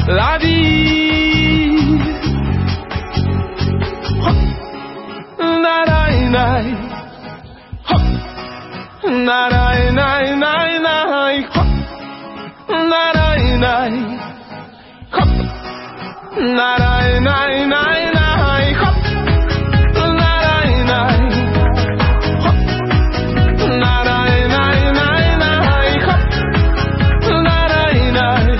la vie. Narai nai, narai nai nai nai, narai nai, narai nai nai nai, narai nai, narai nai nai nai, narai nai,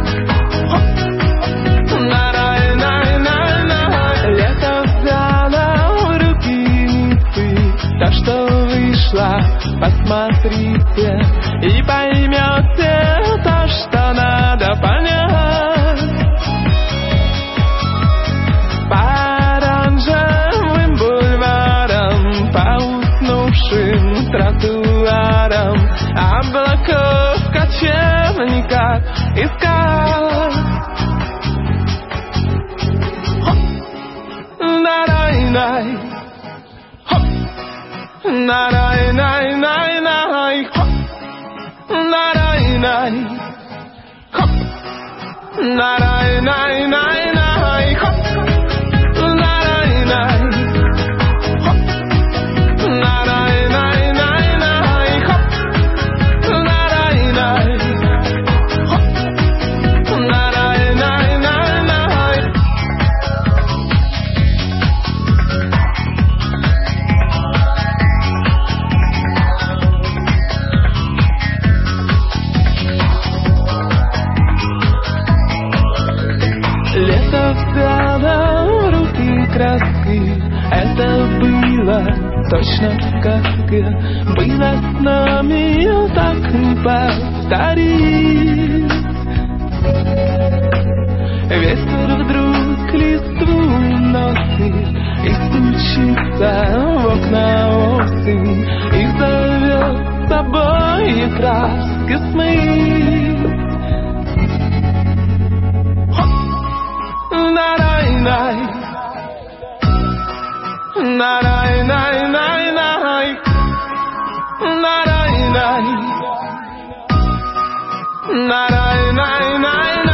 narai nai nai nai. Лето взяло в руки Ниццы, та, что вышла, посмотрите и поймете то, что надо понять. По оранжевым бульварам, по уснувшим тротуарам, облаков в кочевниках искать. Нарай-най, нарай-най-най-най, нарай-най, нарай-най-най-най, нарай-най, нарай-най-най-най, нарай-най, нарай-най-най-най. Лето взяло в руки краски, это было точно в сказке, было с нами, так не повторить. Ветер вдруг листву носит и стучится в окна осень, и зовет с собой краски смыть. Нарай-най, нарай-най-най-най, нарай-най, нарай-най-най-най.